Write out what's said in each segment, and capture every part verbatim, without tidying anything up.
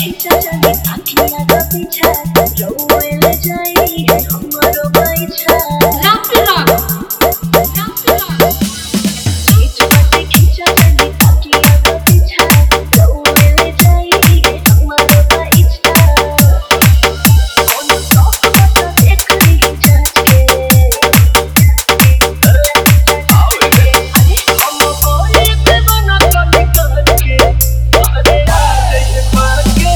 खींचा जाने आखियां का पीछा रोए ले जाई है हमरो बैठा राम राम राम राम खींच मत खींचा जाने आखियां का पीछा रोए ले जाई है हमरो बैठा कौन सौख बता देख रही जांच के अरे हम बोले पे बना कर के अरे आज मार के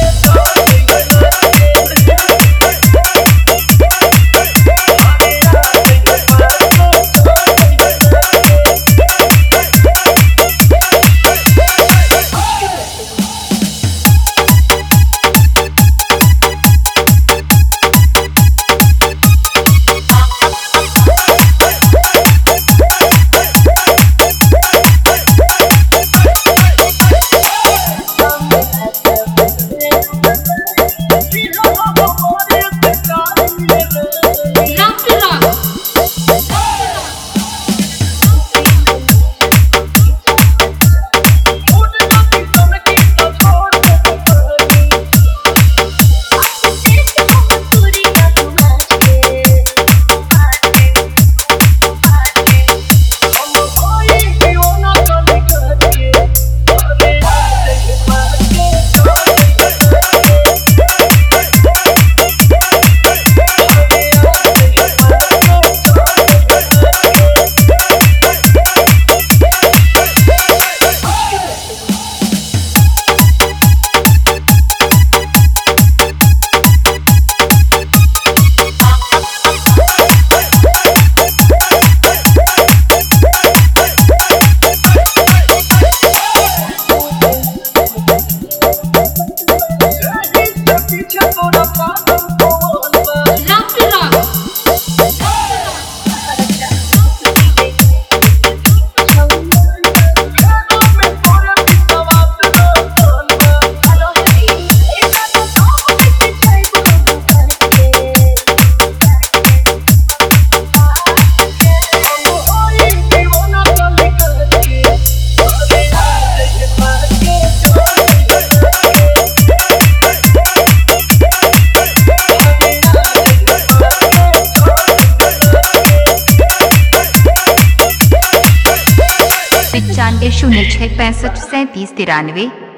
पिचानवे शून्य छः पैंसठ सैंतीस तिरानवे।